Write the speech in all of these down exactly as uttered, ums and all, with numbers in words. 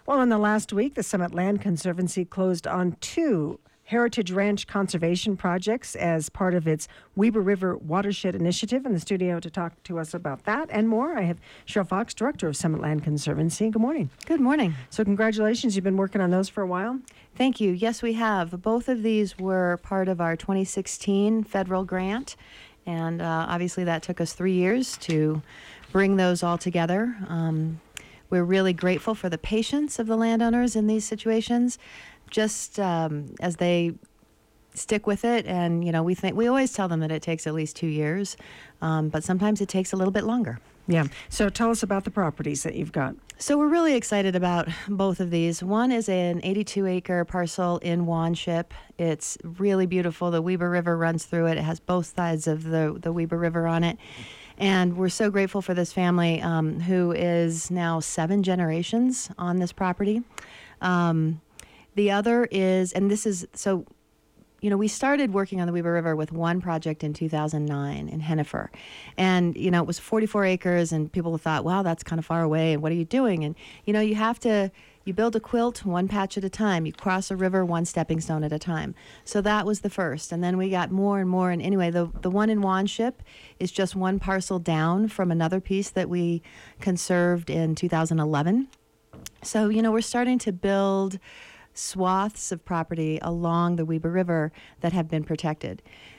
Well, in the last week, the Summit Land Conservancy closed on two Heritage Ranch conservation projects as part of its Weber River Watershed Initiative. In the studio to talk to us about that and more, I have Cheryl Fox, Director of Summit Land Conservancy. Good morning. Good morning. So congratulations. You've been working on those for a while? Thank you. Yes, we have. Both of these were part of our twenty sixteen federal grant, and uh, obviously that took us three years to bring those all together. Um, we're really grateful for the patience of the landowners in these situations, just um, as they stick with it. And, you know, we think we always tell them that it takes at least two years, um, but sometimes it takes a little bit longer. Yeah. So tell us about the properties that you've got. So we're really excited about both of these. One is an eighty-two acre parcel in Wanship. It's really beautiful. The Weber River runs through it. It has both sides of the, the Weber River on it. And we're so grateful for this family um, who is now seven generations on this property. Um, the other is, and this is, so, you know, we started working on the Weber River with one project in two thousand nine in Hennifer. And, you know, it was forty-four acres, and people thought, wow, that's kind of far away, and what are you doing? And, you know, you have to, you build a quilt one patch at a time. You cross a river one stepping stone at a time. So that was the first. And then we got more and more. And anyway, the, the one in Wanship is just one parcel down from another piece that we conserved in two thousand eleven. So, you know, we're starting to build swaths of property along the Weber River that have been protected.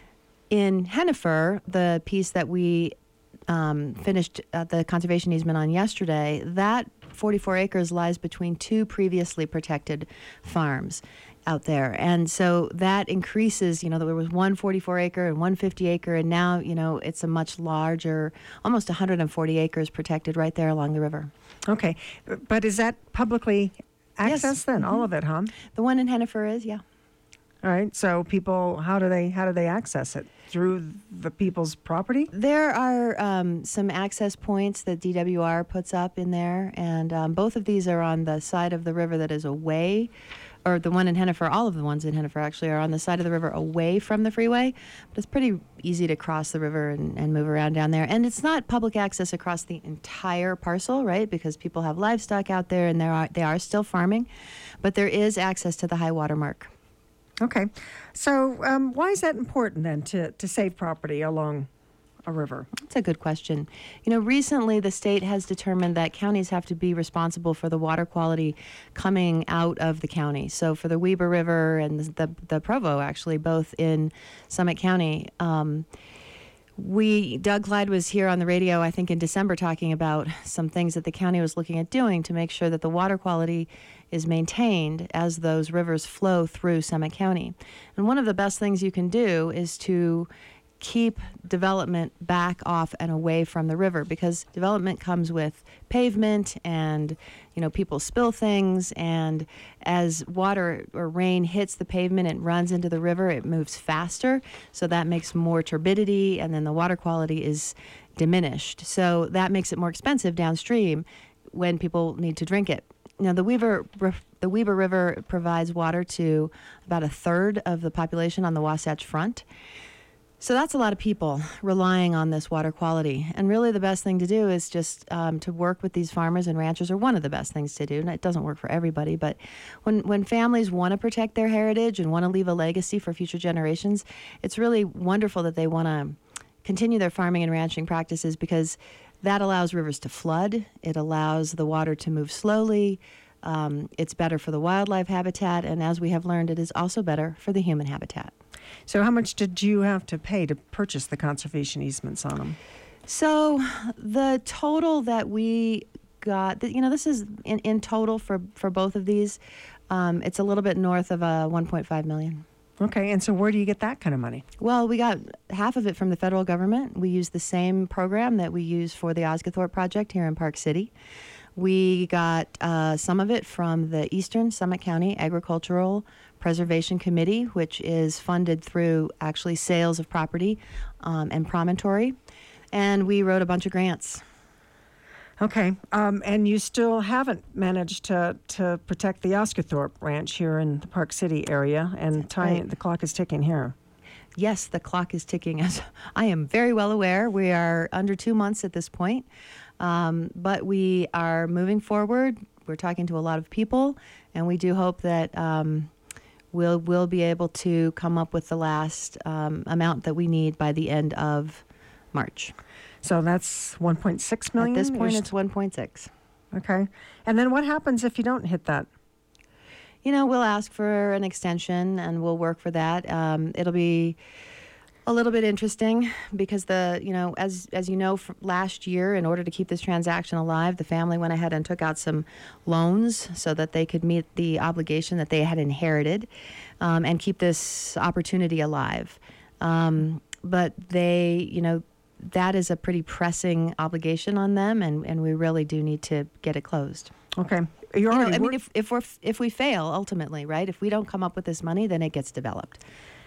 In Hennifer, the piece that we um, finished uh, the conservation easement on yesterday, that forty-four acres lies between two previously protected farms out there. And so that increases, you know, there was one forty-four acre and one fifty acre, and now, you know, it's a much larger, almost one hundred forty acres protected right there along the river. Okay. But is that publicly access Yes. then? Mm-hmm. All of it, huh? The one in Hennifer is, yeah. All right. So people, how do they how do they access it? Through the people's property? There are um, some access points that D W R puts up in there, and um, both of these are on the side of the river that is away, or the one in Hennifer, all of the ones in Hennifer actually are on the side of the river away from the freeway, but it's pretty easy to cross the river and, and move around down there. And it's not public access across the entire parcel, right, because people have livestock out there, and there are, they are still farming, but there is access to the high water mark. Okay. So um, why is that important then to, to save property along a river? That's a good question. You know, recently the state has determined that counties have to be responsible for the water quality coming out of the county. So for the Weber River and the, the, the Provo, actually, both in Summit County, um, we, Doug Clyde was here on the radio, I think in December, talking about some things that the county was looking at doing to make sure that the water quality is maintained as those rivers flow through Summit County. And one of the best things you can do is to keep development back off and away from the river, because development comes with pavement, and, you know, people spill things, and as water or rain hits the pavement and runs into the river, it moves faster, so that makes more turbidity, and then the water quality is diminished. So that makes it more expensive downstream when people need to drink it. Now, the Weber, the Weber River provides water to about a third of the population on the Wasatch Front. So that's a lot of people relying on this water quality. And really the best thing to do is just um, to work with these farmers and ranchers, or one of the best things to do. And it doesn't work for everybody, but when, when families want to protect their heritage and want to leave a legacy for future generations, it's really wonderful that they want to continue their farming and ranching practices, because that allows rivers to flood. It allows the water to move slowly. Um, it's better for the wildlife habitat. And as we have learned, it is also better for the human habitat. So how much did you have to pay to purchase the conservation easements on them? So the total that we got, you know, this is in, in total for, for both of these, um, it's a little bit north of uh, one point five million. Okay, and so where do you get that kind of money? Well, we got half of it from the federal government. We use the same program that we use for the Osgothorpe project here in Park City. We got uh, some of it from the Eastern Summit County Agricultural Preservation Committee, which is funded through actually sales of property um, and promontory. And we wrote a bunch of grants. Okay, um, and you still haven't managed to, to protect the Osgothorpe Ranch here in the Park City area, and time, right. the clock is ticking here. Yes, the clock is ticking. As I am very well aware, we are under two months at this point, um, but we are moving forward. we're talking to a lot of people, and we do hope that um, we'll we'll be able to come up with the last um, amount that we need by the end of March. So that's one point six million? At this point, You're it's one point six. Okay. And then what happens if you don't hit that? You know, we'll ask for an extension, and we'll work for that. Um, it'll be a little bit interesting because the, you know, as as you know, from last year, in order to keep this transaction alive, the family went ahead and took out some loans so that they could meet the obligation that they had inherited um, and keep this opportunity alive. Um, but they, you know, that is a pretty pressing obligation on them, and, and we really do need to get it closed. Okay. You're You know, already I mean, work- if if we're if we fail ultimately, right? If we don't come up with this money, then it gets developed.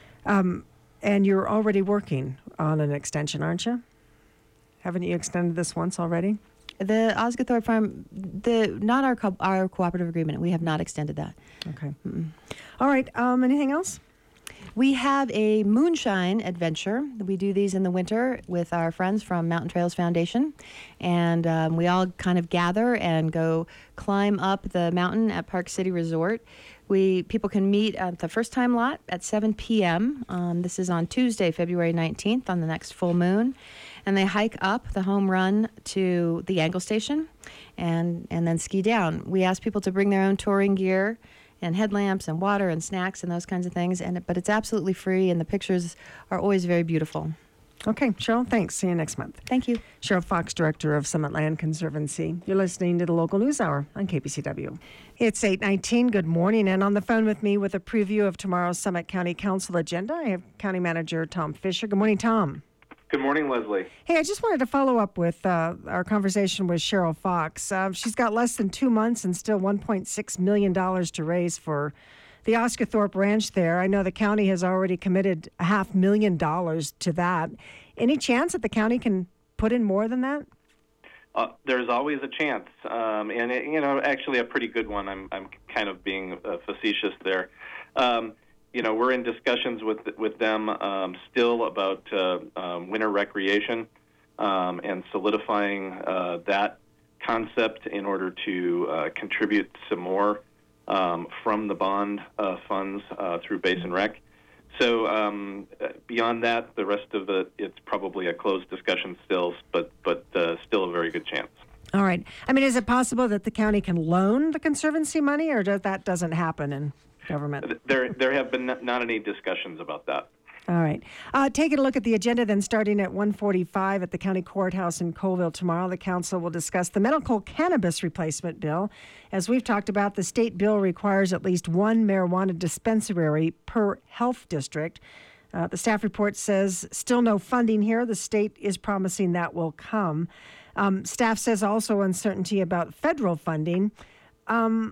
Um, and you're already working on an extension, aren't you? Haven't you extended this once already? The Osgothorpe Farm, the not our co- our cooperative agreement. We have not extended that. Okay. Mm-mm. All right. Um, anything else? We have a moonshine adventure. We do these in the winter with our friends from Mountain Trails Foundation. And um, we all kind of gather and go climb up the mountain at Park City Resort. We People can meet at the first time lot at seven p.m. Um, this is on Tuesday, February nineteenth, on the next full moon. And they hike up the home run to the Angle Station and, and then ski down. We ask people to bring their own touring gear and headlamps and water and snacks and those kinds of things. And but it's absolutely free, and the pictures are always very beautiful. Okay, Cheryl, thanks. See you next month. Thank you. Cheryl Fox, Director of Summit Land Conservancy. You're listening to the Local News Hour on K B C W. It's eight nineteen. Good morning. And on the phone with me with a preview of tomorrow's Summit County Council agenda, I have County Manager Tom Fisher. Good morning, Tom. Good morning, Leslie. Hey, I just wanted to follow up with uh, our conversation with Cheryl Fox. Uh, she's got less than two months and still one point six million dollars to raise for the Osgothorpe Ranch there. I know the county has already committed a half million dollars to that. Any chance that the county can put in more than that? Uh, there's always a chance, um, and it, you know, actually a pretty good one. I'm I'm kind of being uh, facetious there. Um, You know, we're in discussions with with them um, still about uh, um, winter recreation um, and solidifying uh, that concept in order to uh, contribute some more um, from the bond uh, funds uh, through Basin Rec. So um, beyond that, the rest of it, it's probably a closed discussion still, but but uh, still a very good chance. All right. I mean, is it possible that the county can loan the Conservancy money, or does that doesn't happen in government? There, there have been not any discussions about that. All right. Uh, taking a look at the agenda then, starting at one forty-five at the County Courthouse in Colville tomorrow, the council will discuss the medical cannabis replacement bill. As we've talked about, the state bill requires at least one marijuana dispensary per health district. Uh, the staff report says still no funding here. The state is promising that will come. Um, staff says also uncertainty about federal funding. Um,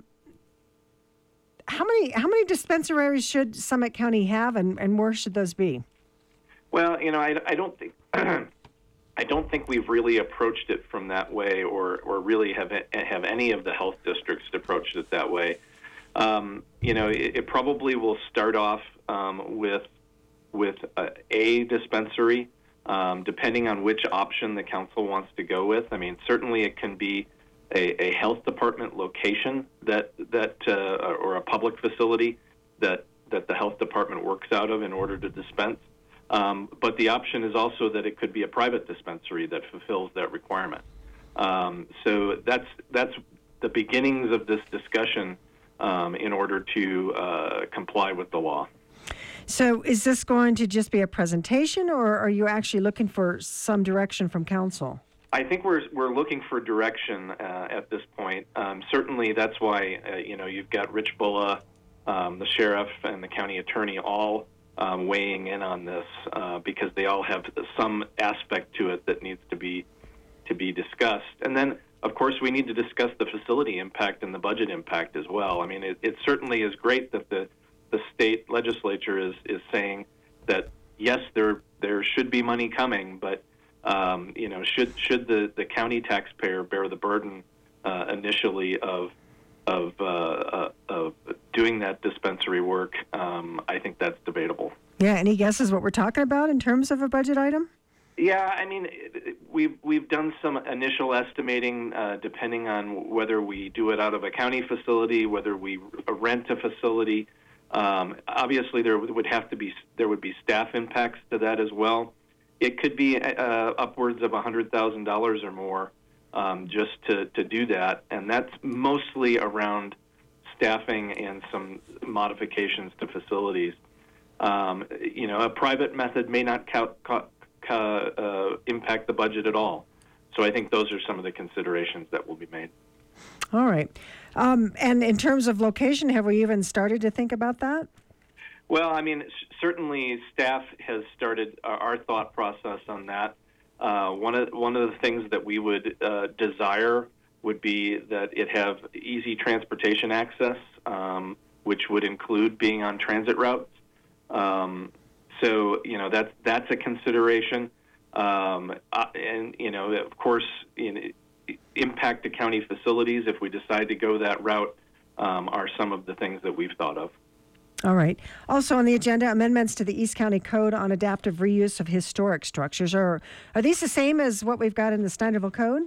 How many how many dispensaries should Summit County have, and, and where should those be? Well, you know, I, I don't think I don't think we've really approached it from that way, or or really have have any of the health districts approached it that way. Um, you know, it, it probably will start off um, with with a, a dispensary, um, depending on which option the council wants to go with. I mean, certainly it can be A, a health department location that that uh, or a public facility that that the health department works out of in order to dispense. Um, but the option is also that it could be a private dispensary that fulfills that requirement. Um, so that's that's the beginnings of this discussion um, in order to uh, comply with the law. So is this going to just be a presentation, or are you actually looking for some direction from council? I think we're we're looking for direction uh, at this point. Um, certainly, that's why uh, you know you've got Rich Bulla, um, the sheriff, and the county attorney all um, weighing in on this uh, because they all have some aspect to it that needs to be to be discussed. And then, of course, we need to discuss the facility impact and the budget impact as well. I mean, it, it certainly is great that the the state legislature is is saying that yes, there there should be money coming, but Um, you know, should should the, the county taxpayer bear the burden uh, initially of of uh, uh, of doing that dispensary work? Um, I think that's debatable. Yeah. Any guesses what we're talking about in terms of a budget item? Yeah, I mean, we've we've done some initial estimating, uh, depending on whether we do it out of a county facility, whether we rent a facility. Um, obviously, there would have to be there would be staff impacts to that as well. It could be uh, upwards of one hundred thousand dollars or more um, just to, to do that, and that's mostly around staffing and some modifications to facilities. Um, you know, a private method may not count, uh, impact the budget at all. So I think those are some of the considerations that will be made. All right. Um, and in terms of location, have we even started to think about that? Well, I mean, certainly staff has started our thought process on that. Uh, one of one of the things that we would uh, desire would be that it have easy transportation access, um, which would include being on transit routes. Um, so, you know, that's that's a consideration. Um, uh, and, you know, of course, in, impact to county facilities, if we decide to go that route, um, are some of the things that we've thought of. All right. Also on the agenda, amendments to the East County Code on adaptive reuse of historic structures. Are, are these the same as what we've got in the Snyderville Code?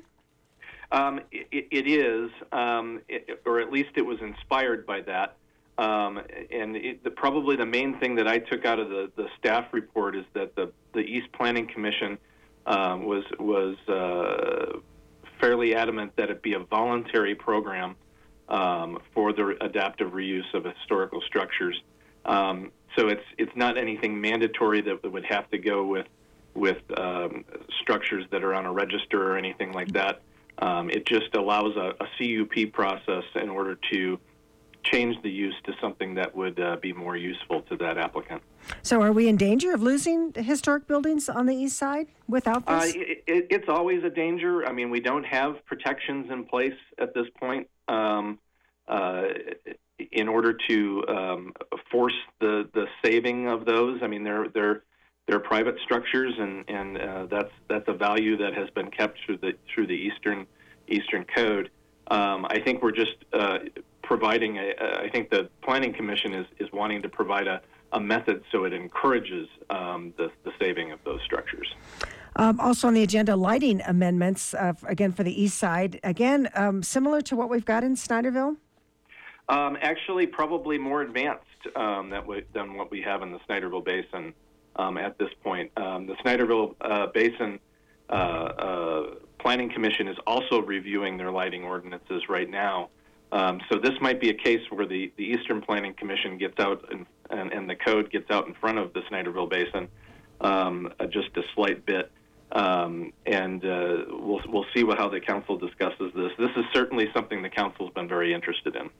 Um, it, it is, um, it, or at least it was inspired by that. Um, and it, the, probably the main thing that I took out of the, the staff report is that the, the East Planning Commission um, was was uh, fairly adamant that it be a voluntary program um, for the adaptive reuse of historical structures. Um, so it's it's not anything mandatory that would have to go with with um, structures that are on a register or anything like that. Um, it just allows a, a C U P process in order to change the use to something that would uh, be more useful to that applicant. So are we in danger of losing historic buildings on the east side without this? Uh, it, it, it's always a danger. I mean, we don't have protections in place at this point um, uh, in order to um, force the, the saving of those. I mean, they're they're they're private structures, and and uh, that's that's a value that has been kept through the through the Eastern Eastern Code. Um, I think we're just uh, providing a, a, I think the Planning Commission is, is wanting to provide a, a method so it encourages um, the, the saving of those structures. Um, also on the agenda, lighting amendments, uh, again, for the east side. Again, um, similar to what we've got in Snyderville? Um, actually, probably more advanced um, that we, than what we have in the Snyderville Basin um, at this point. Um, the Snyderville uh, Basin uh, uh, Planning Commission is also reviewing their lighting ordinances right now. Um, so this might be a case where the, the Eastern Planning Commission gets out and, and, and the code gets out in front of the Snyderville Basin um, uh, just a slight bit. Um, and uh, we'll, we'll see what, how the council discusses this. This is certainly something the council's been very interested in.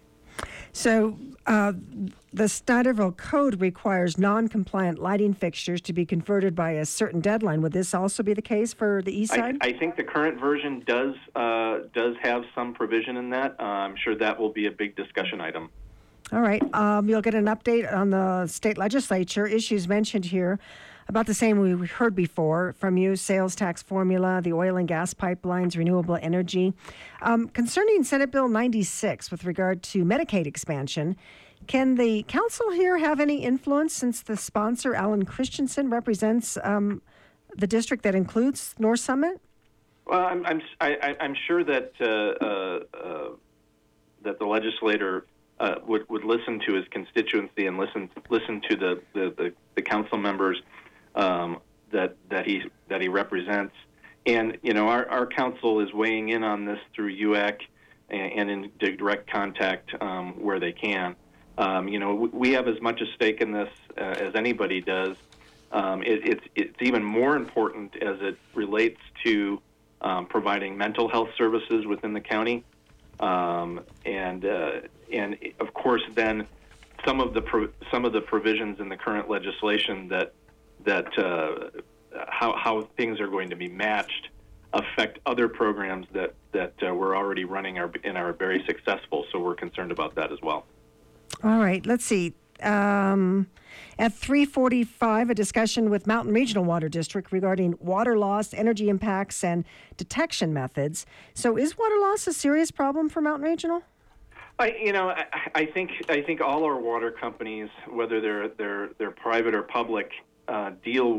So uh, the Snyderville Code requires non-compliant lighting fixtures to be converted by a certain deadline. Would this also be the case for the east side? I, I think the current version does uh, does have some provision in that. Uh, I'm sure that will be a big discussion item. All right. Um, you'll get an update on the state legislature. Issues mentioned here about the same we heard before from you: sales tax formula, the oil and gas pipelines, renewable energy. Um, concerning Senate Bill ninety-six with regard to Medicaid expansion, can the council here have any influence since the sponsor, Alan Christensen, represents um, the district that includes North Summit? Well, I'm I'm I, I'm sure that uh, uh, uh, that the legislator uh, would would listen to his constituency and listen listen to the the, the, the council members Um, that that he that he represents, and you know our, our council is weighing in on this through U A C and, and in direct contact um, where they can. Um, you know we have as much a stake in this uh, as anybody does. Um, it, it's it's even more important as it relates to um, providing mental health services within the county, um, and uh, and of course then some of the pro- some of the provisions in the current legislation that that uh, how, how things are going to be matched affect other programs that, that uh, we're already running our, and are very successful, so we're concerned about that as well. All right, let's see. Um, at three forty-five, a discussion with Mountain Regional Water District regarding water loss, energy impacts, and detection methods. So is water loss a serious problem for Mountain Regional? I, you know, I, I think I think all our water companies, whether they're they're they're private or public, Uh, deal with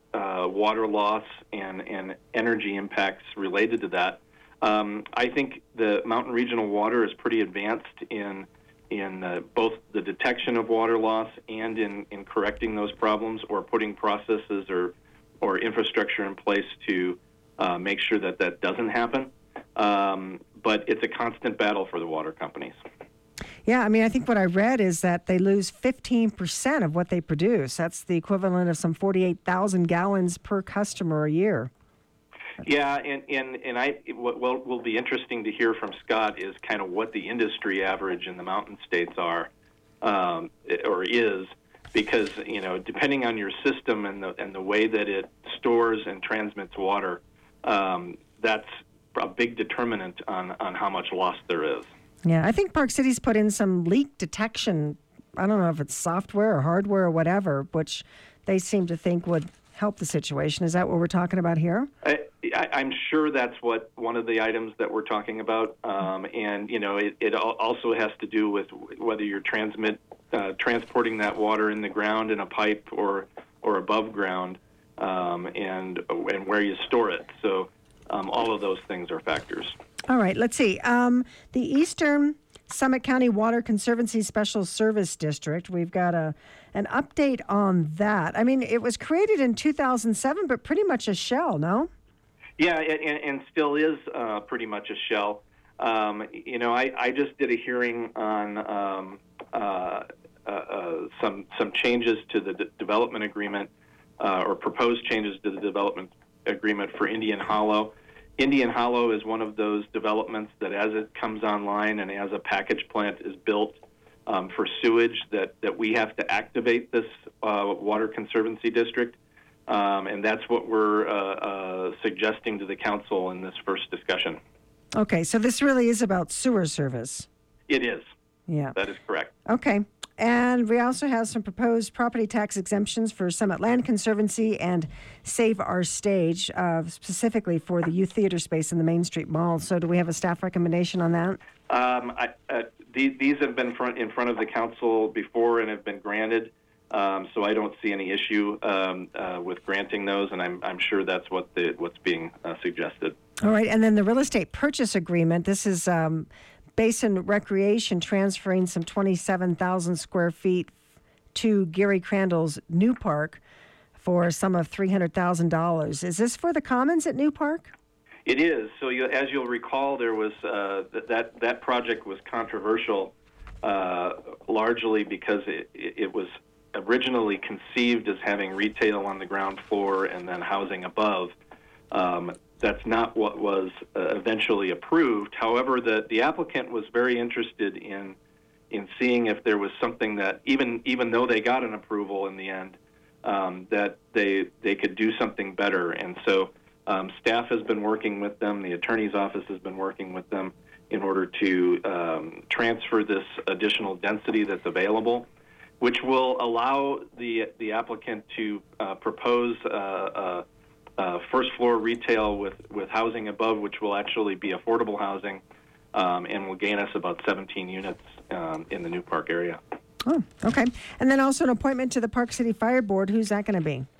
uh, water loss and, and energy impacts related to that. Um, I think the Mountain Regional Water is pretty advanced in in uh, both the detection of water loss and in, in correcting those problems or putting processes or or infrastructure in place to uh, make sure that that doesn't happen. Um, but it's a constant battle for the water companies. Yeah, I mean, I think what I read is that they lose fifteen percent of what they produce. That's the equivalent of some forty-eight thousand gallons per customer a year. Yeah, and, and, and I what will, will be interesting to hear from Scott is kind of what the industry average in the mountain states are, um, or is, because, you know, depending on your system and the, and the way that it stores and transmits water, um, that's a big determinant on, on how much loss there is. Yeah, I think Park City's put in some leak detection, I don't know if it's software or hardware or whatever, which they seem to think would help the situation. Is that what we're talking about here? I, I, I'm sure that's what one of the items that we're talking about. Um, and, you know, it, it also has to do with whether you're transmit, uh, transporting that water in the ground in a pipe or, or above ground, um, and, and where you store it. So um, all of those things are factors. All right, let's see. Um, the Eastern Summit County Water Conservancy Special Service District, we've got a an update on that. I mean, it was created in two thousand seven, but pretty much a shell, no? Yeah, and, and still is uh, pretty much a shell. Um, you know, I, I just did a hearing on um, uh, uh, uh, some some changes to the d- development agreement, uh, or proposed changes to the development agreement for Indian Hollow. Indian Hollow is one of those developments that as it comes online and as a package plant is built um, for sewage, that, that we have to activate this uh, Water Conservancy District. Um, and that's what we're uh, uh, suggesting to the council in this first discussion. Okay, so this really is about sewer service. It is. Yeah. That is correct. Okay. And we also have some proposed property tax exemptions for Summit Land Conservancy and Save Our Stage, uh, specifically for the youth theater space in the Main Street Mall. So do we have a staff recommendation on that? Um, I, uh, these, these have been front, in front of the council before and have been granted. Um, so I don't see any issue um, uh, with granting those, and I'm, I'm sure that's what the, what's being uh, suggested. All right. And then the real estate purchase agreement. This is um, Basin Recreation transferring some twenty-seven thousand square feet to Gary Crandall's New Park for a sum of three hundred thousand dollars. Is this for the Commons at New Park? It is. So you, as you'll recall, there was uh, th- that that project was controversial, uh, largely because it, it was originally conceived as having retail on the ground floor and then housing above. Um, that's not what was uh, eventually approved. However, the, the applicant was very interested in in seeing if there was something that, even even though they got an approval in the end, um, that they they could do something better. And so um, staff has been working with them. The attorney's office has been working with them in order to um, transfer this additional density that's available, which will allow the the applicant to uh, propose uh, uh, uh, first floor retail with, with housing above, which will actually be affordable housing, um, and will gain us about seventeen units um, in the New Park area. Oh, okay. And then also an appointment to the Park City Fire Board. Who's that going to be?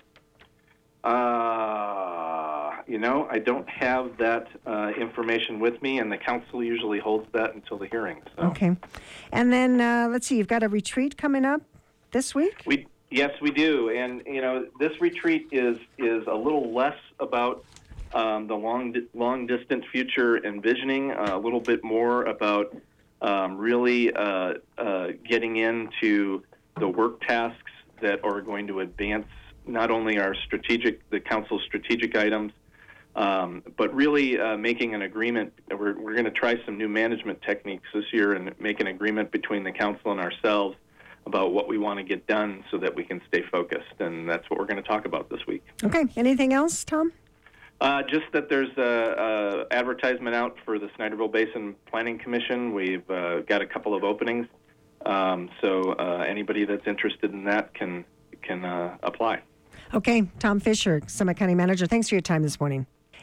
Uh, you know, I don't have that uh, information with me, and the council usually holds that until the hearing. So. Okay. And then, uh, let's see, you've got a retreat coming up this week? We Yes, we do. And, you know, this retreat is, is a little less about um, the long, long distant future envisioning, uh, a little bit more about um, really uh, uh, getting into the work tasks that are going to advance not only our strategic, the council's strategic items, um, but really uh, making an agreement. We're, we're going to try some new management techniques this year and make an agreement between the council and ourselves about what we want to get done so that we can stay focused. And that's what we're going to talk about this week. Okay. Anything else, Tom? Uh, just that there's a, a advertisement out for the Snyderville Basin Planning Commission. We've uh, got a couple of openings. Um, so uh, anybody that's interested in that can, can uh, apply. Okay. Tom Fisher, Summit County Manager. Thanks for your time this morning.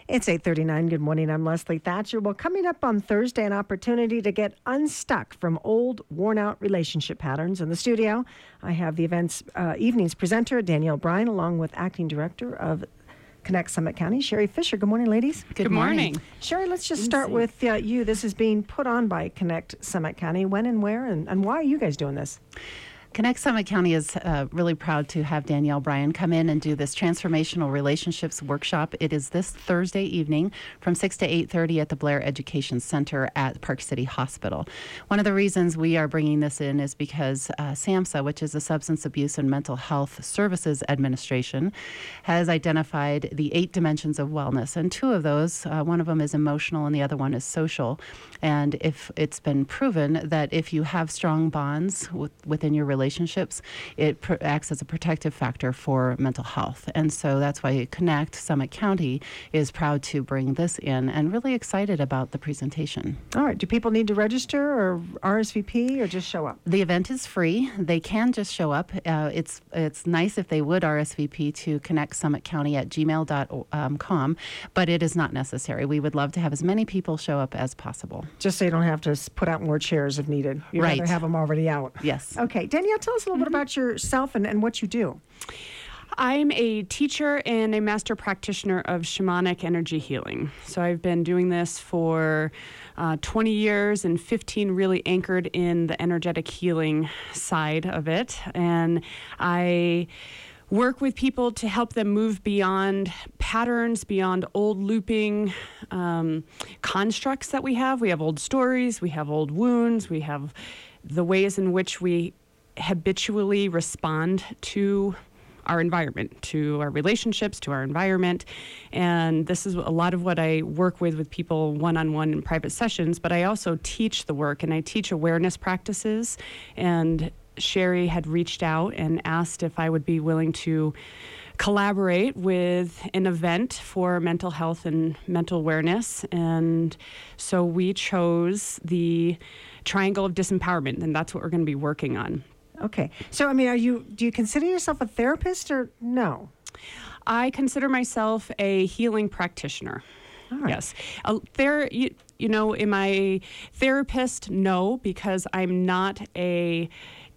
It's eight thirty-nine. Good morning. I'm Leslie Thatcher. Well, coming up on Thursday, an opportunity to get unstuck from old, worn-out relationship patterns. In the studio, I have the event's uh, evening's presenter, Danielle Bryan, along with acting director of Connect Summit County, Sherry Fisher. Good morning, ladies. Good, Good morning. morning. Sherry, let's just start with uh, you. This is being put on by Connect Summit County. When and where, and, and why are you guys doing this? Connect Summit County is uh, really proud to have Danielle Bryan come in and do this transformational relationships workshop. It is this Thursday evening from six to eight thirty at the Blair Education Center at Park City Hospital. One of the reasons we are bringing this in is because uh, SAMHSA, which is the Substance Abuse and Mental Health Services Administration, has identified the eight dimensions of wellness. And two of those, uh, one of them is emotional and the other one is social. And if it's been proven that if you have strong bonds with, within your relationship, relationships, it pr- acts as a protective factor for mental health. And so that's why Connect Summit County is proud to bring this in and really excited about the presentation. All right. Do people need to register or R S V P or just show up? The event is free. They can just show up. Uh, it's it's nice if they would R S V P to connect summit county at gmail dot com, but it is not necessary. We would love to have as many people show up as possible. Just so you don't have to put out more chairs if needed. You'd right. rather have them already out. Yes. Okay. Danielle, tell us a little bit about yourself and, and what you do. I'm a teacher and a master practitioner of shamanic energy healing. So I've been doing this for uh, twenty years and fifteen really anchored in the energetic healing side of it. And I work with people to help them move beyond patterns, beyond old looping um, constructs that we have. We have old stories, we have old wounds, we have the ways in which we habitually respond to our environment, to our relationships, to our environment. And this is a lot of what I work with with people one-on-one in private sessions, but I also teach the work and I teach awareness practices. And Sherry had reached out and asked if I would be willing to collaborate with an event for mental health and mental awareness. And so we chose the Triangle of Disempowerment, and that's what we're going to be working on. Okay. So, I mean, are you, do you consider yourself a therapist or no? I consider myself a healing practitioner. All right. Yes. Uh, there, you, you know, am I a therapist? No, because I'm not a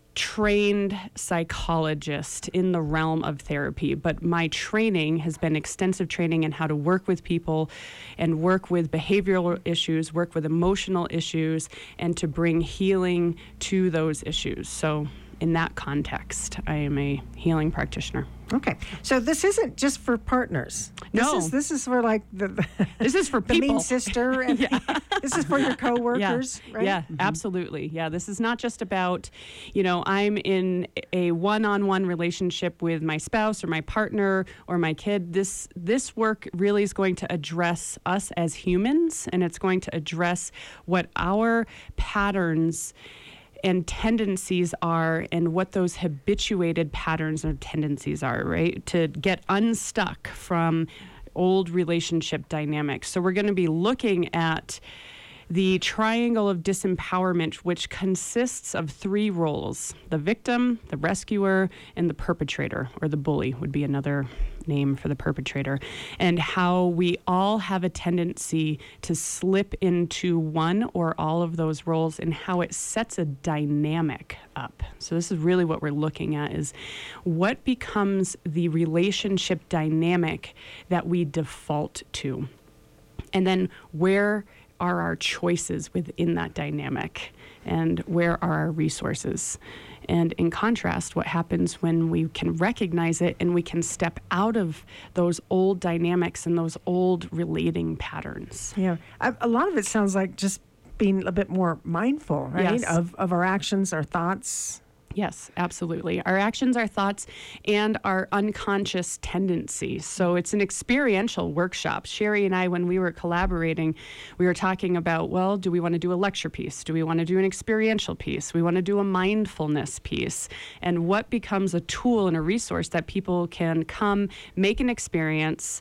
trained psychologist in the realm of therapy, but my training has been extensive training in how to work with people and work with behavioral issues, work with emotional issues, and to bring healing to those issues. So in that context, I am a healing practitioner. Okay. So this isn't just for partners. This No. is this is for like the, the This is for the people. mean sister and this is for your coworkers, yeah. right? Yeah, absolutely. Yeah, this is not just about, you know, I'm in a one-on-one relationship with my spouse or my partner or my kid. This this work really is going to address us as humans, and it's going to address what our patterns and tendencies are and what those habituated patterns or tendencies are, right? To get unstuck from old relationship dynamics. So we're going to be looking at the triangle of disempowerment, which consists of three roles: the victim, the rescuer, and the perpetrator, or the bully would be another name for the perpetrator, and how we all have a tendency to slip into one or all of those roles and how it sets a dynamic up. So this is really what we're looking at, is what becomes the relationship dynamic that we default to, and then where are our choices within that dynamic, and where are our resources? And in contrast, what happens when we can recognize it and we can step out of those old dynamics and those old relating patterns? Yeah. A, a lot of it sounds like just being a bit more mindful, right? Yes. Of of our actions, our thoughts. Yes, absolutely. Our actions, our thoughts, and our unconscious tendencies. So it's an experiential workshop. Sherry and I, when we were collaborating, we were talking about, well, do we want to do a lecture piece? Do we want to do an experiential piece? We want to do a mindfulness piece? And what becomes a tool and a resource that people can come, make an experience,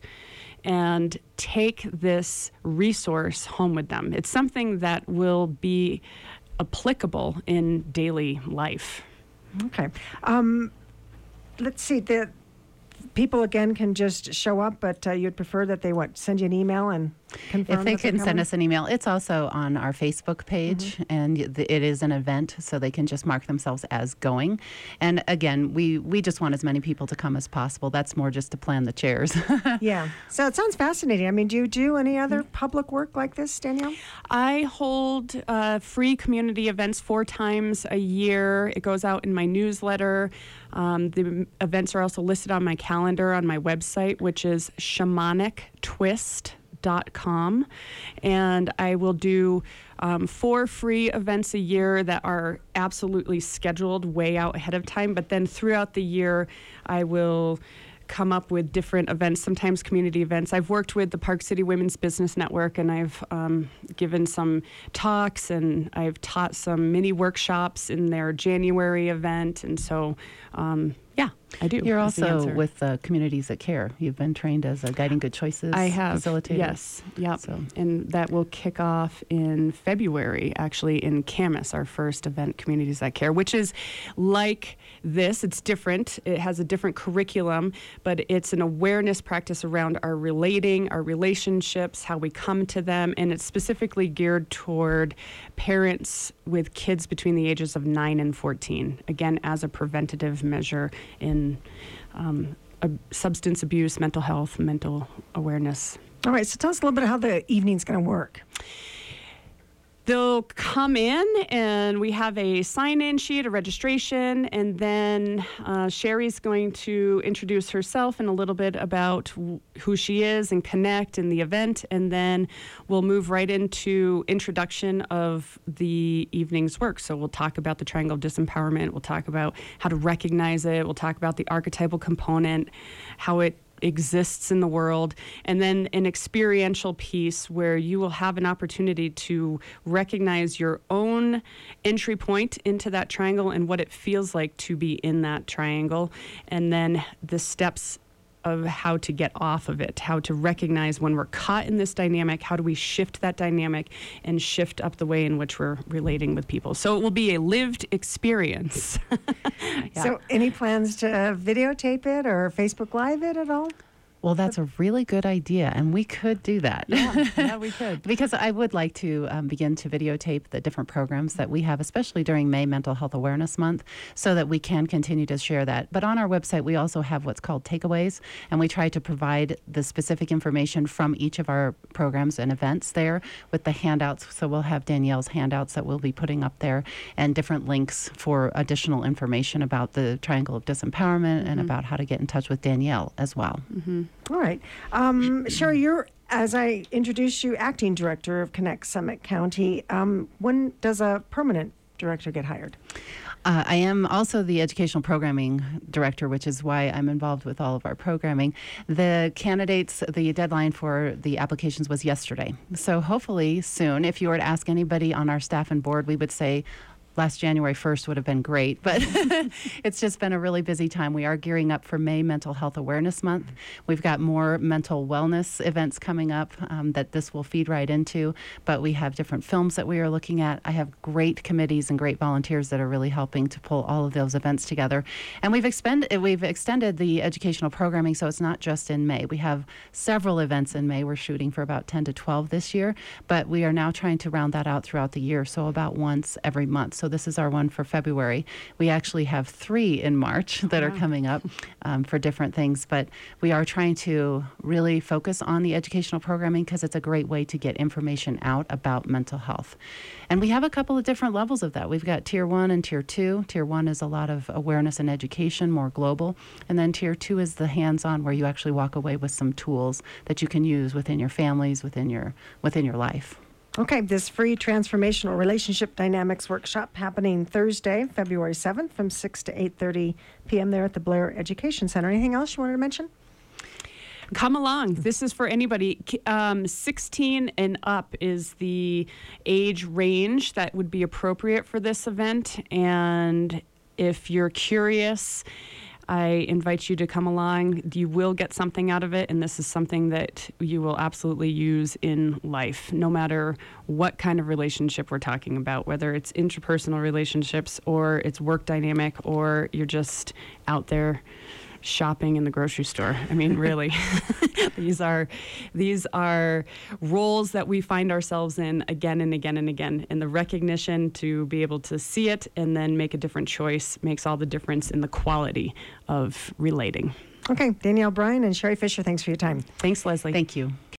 and take this resource home with them. It's something that will be applicable in daily life. Okay. Um, let's see. The people again can just show up, but uh, you'd prefer that they what send you an email and confirm If they that they're can send coming? us an email, it's also on our Facebook page, Mm-hmm. and th- it is an event, so they can just mark themselves as going. And again, we, we just want as many people to come as possible. That's more just to plan the chairs. Yeah. So it sounds fascinating. I mean, do you do any other public work like this, Danielle? I hold uh, free community events four times a year. It goes out in my newsletter. Um, the m- events are also listed on my calendar on my website, which is shamanic twist dot com. And I will do um, four free events a year that are absolutely scheduled way out ahead of time. But then throughout the year, I will come up with different events, sometimes community events. I've worked with the Park City Women's Business Network, and I've um, given some talks, and I've taught some mini workshops in their January event. And so, um, yeah, I do. You're is the also answer. with uh, Communities that Care. You've been trained as a Guiding Good Choices I have, facilitator. yes, yep. So- And that will kick off in February, actually, in Camas, our first event, Communities That Care, which is like this. It's different. It has a different curriculum, but it's an awareness practice around our relating, our relationships, how we come to them, and it's specifically geared toward parents with kids between the ages of nine and fourteen, again, as a preventative measure in um, a substance abuse, mental health, mental awareness. All right. So tell us a little bit how the evening's going to work. They'll come in, and we have a sign-in sheet, a registration, and then uh, Sherry's going to introduce herself and a little bit about w- who she is and connect in the event, and then we'll move right into introduction of the evening's work. So we'll talk about the Triangle of Disempowerment, we'll talk about how to recognize it, we'll talk about the archetypal component, how it exists in the world, and then an experiential piece where you will have an opportunity to recognize your own entry point into that triangle and what it feels like to be in that triangle, and then the steps of how to get off of it, how to recognize when we're caught in this dynamic, how do we shift that dynamic and shift up the way in which we're relating with people. So it will be a lived experience. Yeah. So any plans to uh, videotape it or Facebook Live it at all? Well, that's a really good idea, and we could do that. Yeah, yeah, we could. Because I would like to um, begin to videotape the different programs that we have, especially during May Mental Health Awareness Month, so that we can continue to share that. But on our website, we also have what's called takeaways, and we try to provide the specific information from each of our programs and events there with the handouts. So we'll have Danielle's handouts that we'll be putting up there, and different links for additional information about the Triangle of Disempowerment and about how to get in touch with Danielle as well. Mm-hmm. All right. Um, Sherry, you're, as I introduced you, acting director of Connect Summit County. Um, when does a permanent director get hired? Uh, I am also the educational programming director, which is why I'm involved with all of our programming. The candidates, the deadline for the applications was yesterday. So hopefully soon, if you were to ask anybody on our staff and board, we would say last January first would have been great, but it's just been a really busy time. We are gearing up for May Mental Health Awareness Month. We've got more mental wellness events coming up um, that this will feed right into, but we have different films that we are looking at. I have great committees and great volunteers that are really helping to pull all of those events together. And we've expended, we've extended the educational programming, so it's not just in May. We have several events in May. We're shooting for about ten to twelve this year, but we are now trying to round that out throughout the year, so about once every month. So this is our one for February. We actually have three in March that are coming up um, for different things, but we are trying to really focus on the educational programming because it's a great way to get information out about mental health. And we have a couple of different levels of that. We've got tier one and tier two. Tier one is a lot of awareness and education, more global. And then tier two is the hands-on, where you actually walk away with some tools that you can use within your families, within your within your life. Okay, this free transformational relationship dynamics workshop happening Thursday, February seventh from six to eight thirty p.m. there at the Blair Education Center. Anything else you wanted to mention? Come along. This is for anybody. Um, sixteen and up is the age range that would be appropriate for this event. And if you're curious, I invite you to come along. You will get something out of it, and this is something that you will absolutely use in life, no matter what kind of relationship we're talking about, whether it's interpersonal relationships or it's work dynamic or you're just out there shopping in the grocery store. I mean, really, these are these are roles that we find ourselves in again and again and again. And the recognition to be able to see it and then make a different choice makes all the difference in the quality of relating. Okay, Danielle Bryan and Sherry Fisher, thanks for your time. Thanks, Leslie. Thank you.